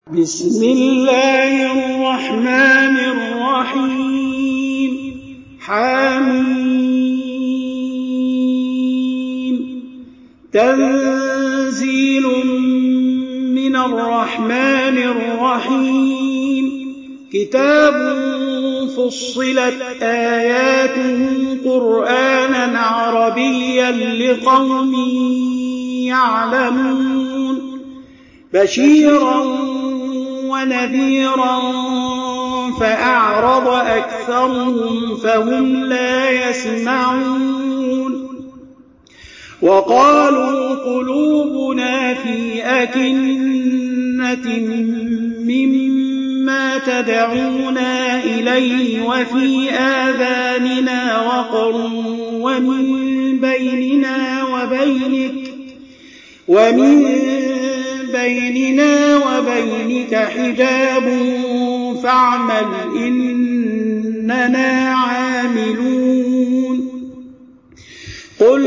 بسم الله الرحمن الرحيم حميم تنزيل من الرحمن الرحيم كتاب فصلت آياته قرآنا عربيا لقوم يعلمون بشيرا ونذيرا فأعرض أكثرهم فهم لا يسمعون وقالوا قلوبنا في أكنة مما تدعونا إليه وفي آذاننا وقر ومن بيننا وبينك حجاب فاعمل إننا عاملون قل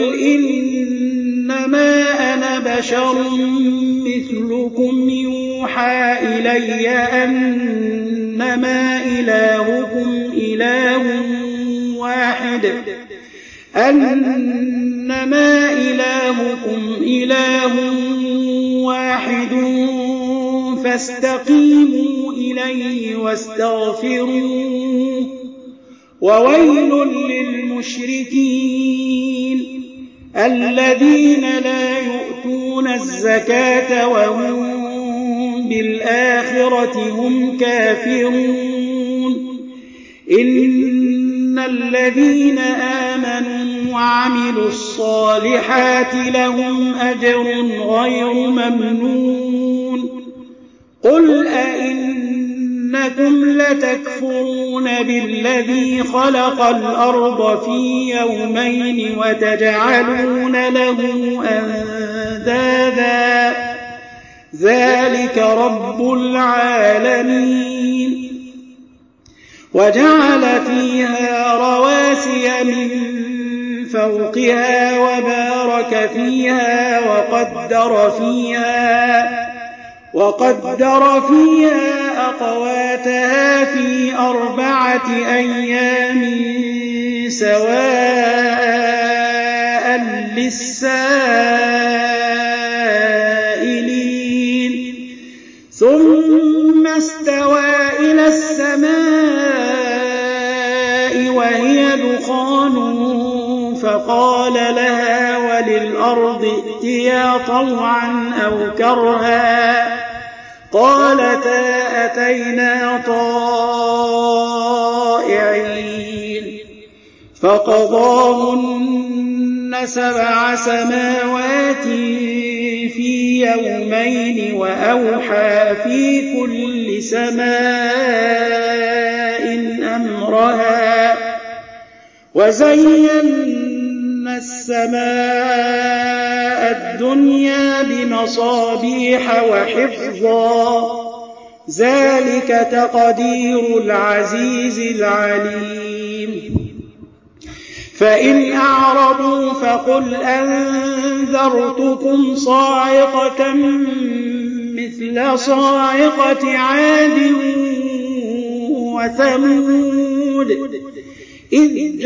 إنما أنا بشر مثلكم يوحى إلي أنما إلهكم إله واحد فاستقيموا إليه واستغفروه وويل للمشركين الذين لا يؤتون الزكاة وهم بالآخرة هم كافرون إن الذين آمنوا وعملوا الصالحات لهم أجر غير ممنون قل أئنكم لتكفرون بالذي خلق الأرض في يومين وتجعلون له أندادا ذلك رب العالمين وجعل فيها رواسي من فوقها وبارك فيها وقدر فيها أقواتها في 4 أيام سواء للسائلين ثم استوى إلى السماء وهي دخان فقال لها وللأرض ائتيا طوعا أو كرها قالتا أتينا طائعين فقضاهن 7 سماوات في يومين وأوحى في كل سماء أمرها وزينا السماء الدنيا بمصابيح وحفظا ذلك تقدير العزيز العليم فإن أعرضوا فقل أنذرتكم صاعقة مثل صاعقة عاد وثمود إذ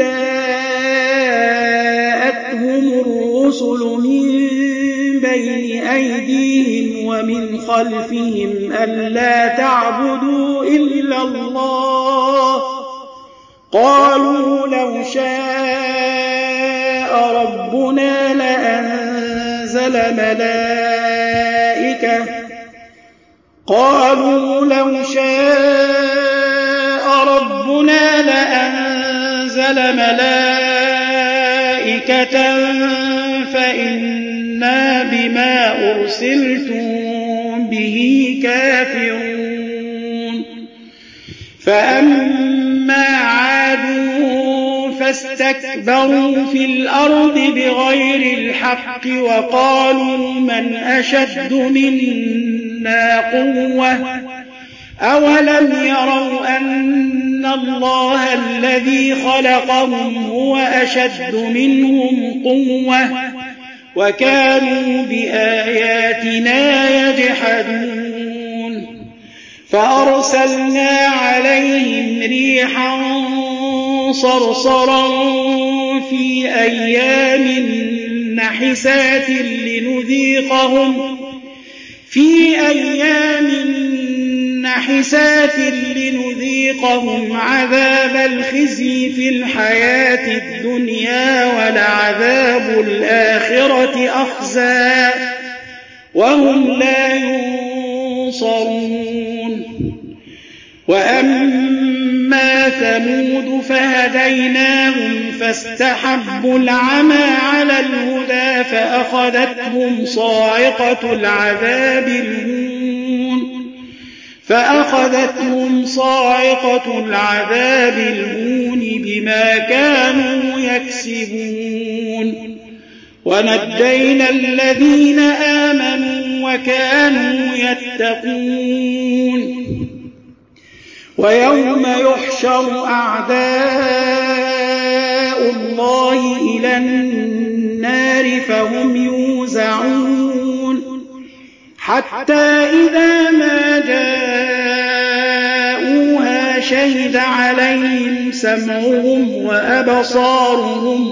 جاءتهم الرسل من بين أيديهم ومن خلفهم ألا تعبدوا إلا الله قالوا لو شاء ربنا لأنزل ملائكة فإنا بما أرسلتم به كافرون فأما عاد فاستكبروا في الأرض بغير الحق وقالوا من أشد منا قوة أولم يروا أن الله الذي خلقهم هو أشد منهم قوة وكانوا بآياتنا يجحدون فأرسلنا عليهم ريحا صرصرا في أيام نحسات لنذيقهم عذاب الخزي في الحياة الدنيا ولعذاب الآخرة أخزى وهم لا ينصرون. وأما ثمود فهديناهم فاستحبوا العمى على الهدى فأخذتهم صاعقة العذاب الهون بما كانوا يكسبون. ونجينا الذين آمنوا وكانوا يتقون. ويوم يحشر أعداء الله إلى النار فهم يوزعون حتى إذا ما جاءوها شهد عليهم سمعهم وأبصارهم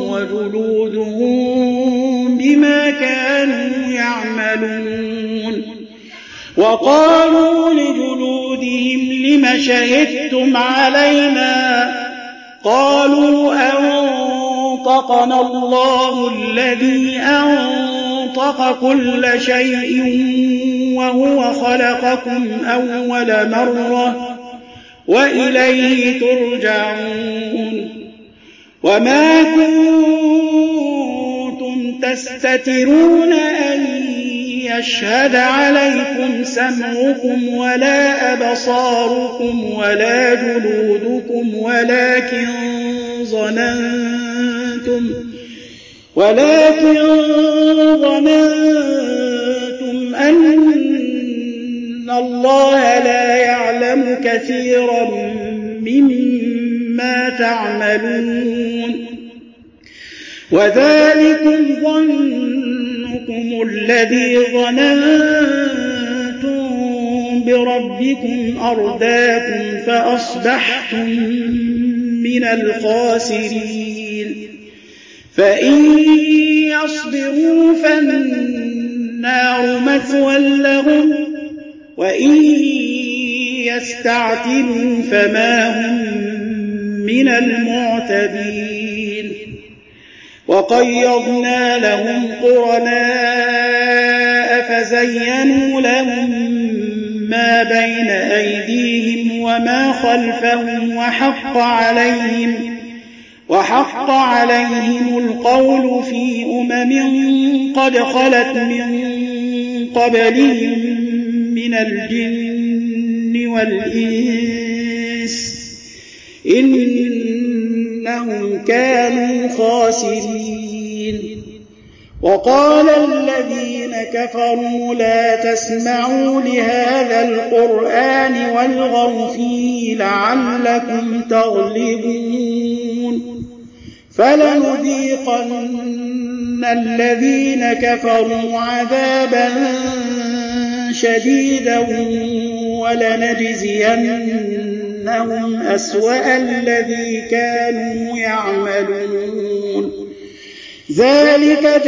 وجلودهم بما كانوا يعملون. وقالوا لجلودهم لم شهدتم علينا؟ قالوا أنطقنا الله الذي أنطق كل شيء وهو خلقكم أول مرة وإليه ترجعون. وما كنتم تستترون أن يشهد عليكم سمعكم ولا أبصاركم ولا جلودكم ولكن ظننتم أن الله لا يعلم كثيرا مما تعملون. وذلكم ظنكم الذي ظننتم بربكم أرداكم فأصبحتم من الخاسرين. فإن يصبروا فالنار مثوى لهم وإن يستعتبوا فما هم من المعتبين. وقيضنا لهم قرناء فزينوا لهم ما بين أيديهم وما خلفهم وحق عليهم القول في قد خلت من قبلهم من الجن والإنس إنهم كانوا خاسرين. وقال الذين كفروا لا تسمعوا لهذا القرآن والغوا فيه لعلكم تغلبون. فلنذيقن الذين كفروا عذابا شديدا ولنجزينهم أسوأ الذي كانوا يعملون. ذلك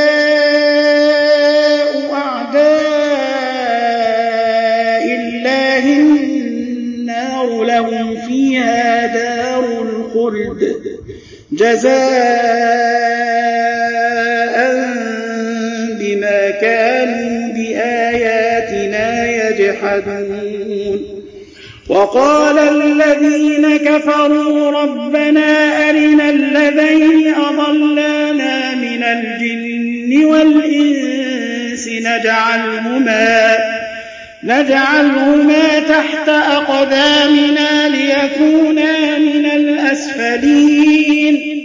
جزاء أعداء الله النار لهم فيها دار الخلد جزاء بما كانوا بآياتنا يجحدون. وقال الذين كفروا ربنا أرنا الذين أضلانا من الجن والإنس نجعلهما تحت أقدامنا ليكونا من الأسفلين.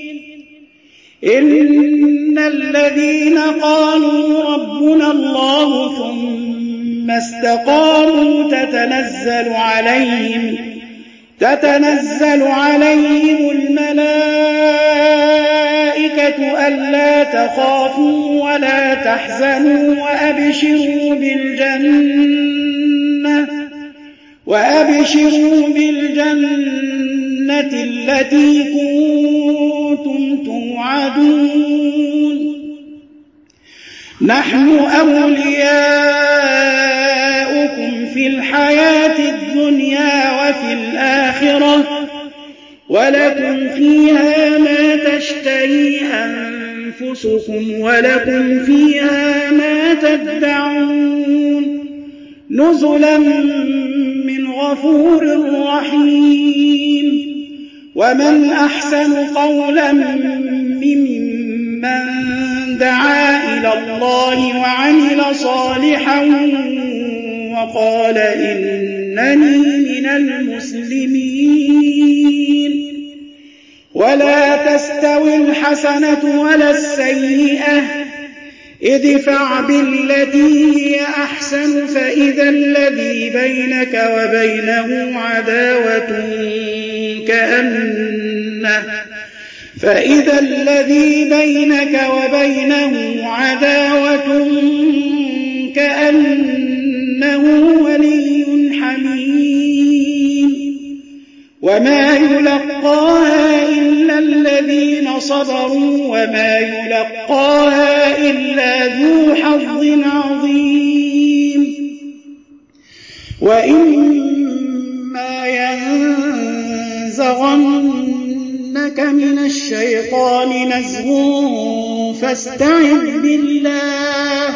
إن الذين قالوا ربنا الله ثم استقاموا تتنزل عليهم الملائكة ألا تخافوا ولا وأبشروا بالجنة التي كنتم توعدون نحن أولياؤكم في الحياة الدنيا وفي الآخرة ولكم فيها ما تشتهي أنفسكم ولكم فيها ما تدعون نزلا من غفور رحيم ومن أحسن قولا ممن دعا إلى الله وعمل صالحا وقال إنني من المسلمين ولا تستوي الحسنة ولا السيئة ادفع بالتي هي أحسن فإذا الذي بينك وبينه عداوة كأنه ولي حميم وما يلقاها إلا الذين صبروا وما يلقاها إلا ذو حظ عظيم وإما ينزغنك من الشيطان نزغ فاستعذ بالله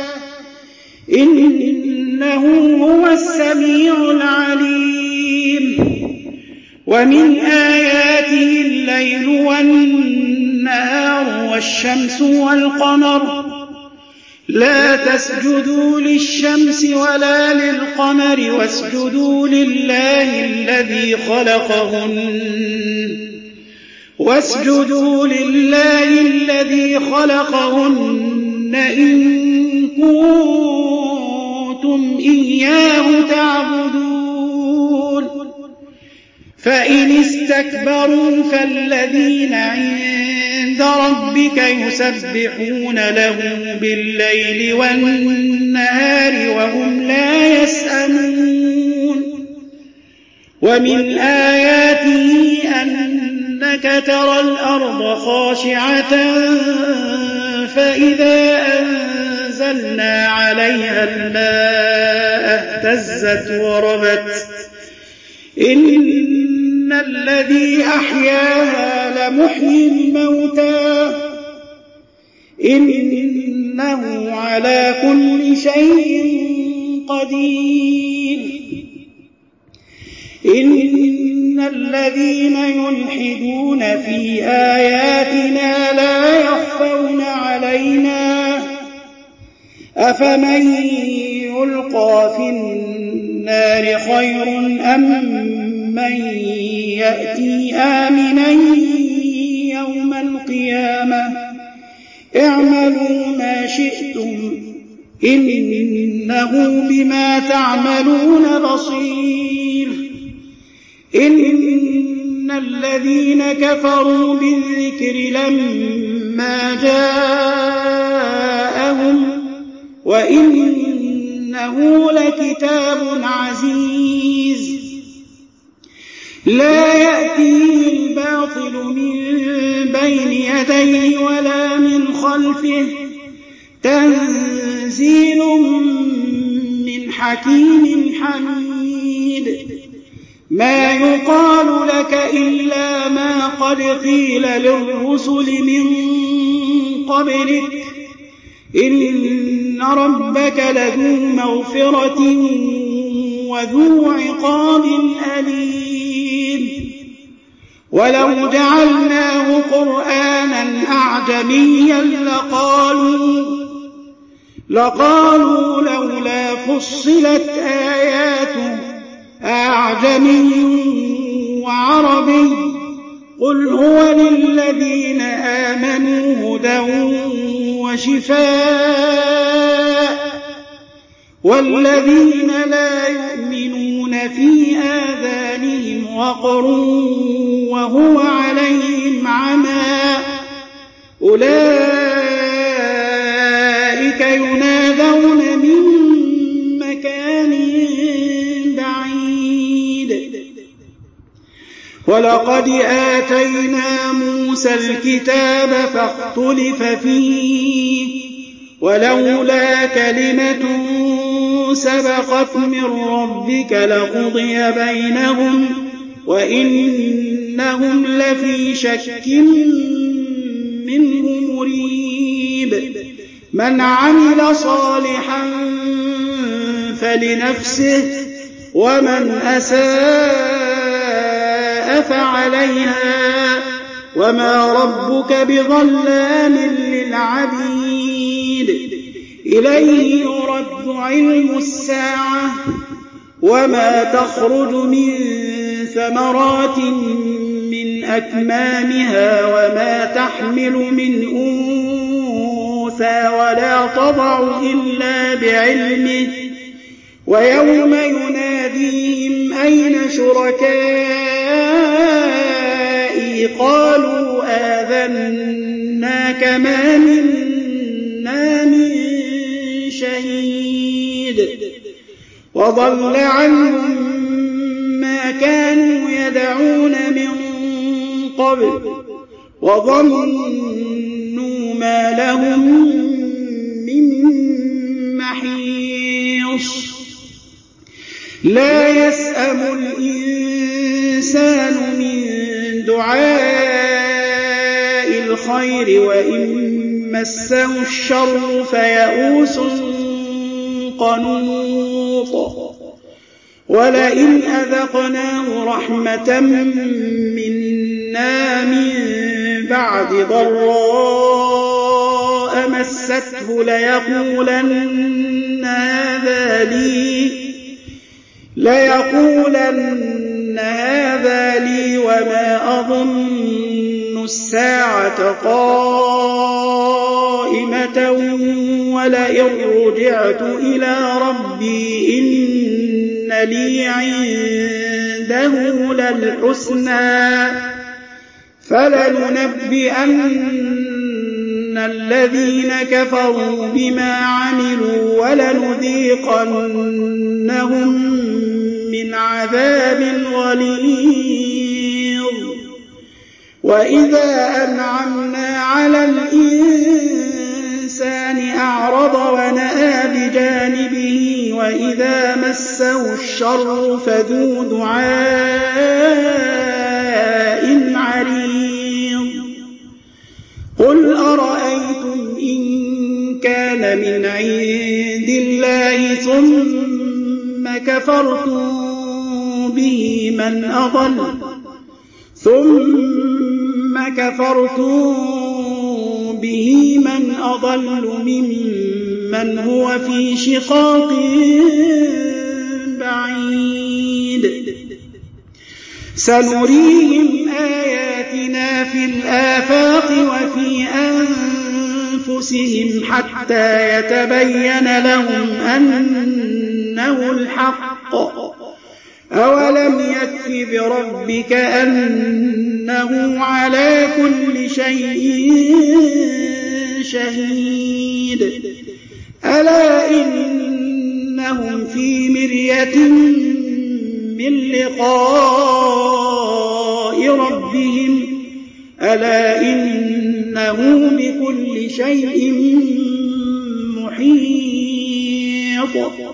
إنه هو السميع العليم ومن آياته الليل والنهار والشمس والقمر لا تسجدوا للشمس ولا للقمر واسجدوا لله الذي خلقهن إن كنتم إياه تعبدون فإن استكبروا فالذين عند ربك يسبحون له بالليل والنهار وهم لا يسأمون ومن آياته أنك ترى الأرض خاشعة فإذا أنزلنا عليها الماء اهتزت وربت إن الذي أحياها لمحيي الموتى إنه على كل شيء قدير إن الذين يلحدون في آياتنا لا يخفون علينا أفمن يلقى في النار خير أم من يأتي آمنا يوم القيامة اعملوا ما شئتم إنه بما تعملون بصير إن الذين كفروا بالذكر لما جاءهم وإنه لكتاب عزيز لا يأتيه الباطل من بين يديه ولا من خلفه تنزيل من حكيم حميد ما يقال لك إلا ما قد قيل للرسل من قبلك إن ربك لذو مغفرة وذو عقاب أليم ولو جعلناه قرآنا أعجميا لقالوا لولا فصلت آياته أعجمي وعربي قل هو للذين آمنوا هدى وشفاء والذين لا يؤمنون في آذانهم وقر وهو عليهم عمى أولئك ينادون من مكان بعيد ولقد آتينا موسى الكتاب فاختلف فيه ولولا كلمة سبقت من ربك لقضي بينهم وإنهم لفي شك منه مريب من عمل صالحا فلنفسه ومن أساء فعليها وما ربك بظلام للعبيد إليه يرد علم الساعة وما تخرج من ثمرات من أكمامها وما تحمل من أنثى ولا تضع إلا بعلمه ويوم يناديهم أين شركائي قالوا آذناك ما منا من شهيد وضل عنهم ما كانوا يدعون من قبل وظنوا ما لهم من محيص لا يسأم الإنسان من دعاء الخير وإن مسه الشر فيئوس قنوط ولئن أذقناه رحمة منا من بعد ضراء مسته ليقولن هذا لي وما أظن الساعة قائمة ولئن رجعت إلى ربي إن لي عنده للحسنى فلننبئن الذين كفروا بما عملوا ولنذيقنهم من عذاب غليظ وإذا أنعمنا على الإنسان أعرض ونأى بجانبه وإذا مسه الشر فذو دعاء عريض قل أرأيتم إن كان من عند الله ثم كفرتم به من أضل ممن هو في شقاق بعيد سنريهم آياتنا في الآفاق وفي أنفسهم حتى يتبين لهم أنه الحق أولم يكف بربك أنه على كل شيء شهيد ألا إنهم في مرية من لقاء ربهم ألا إنه بكل شيء محيط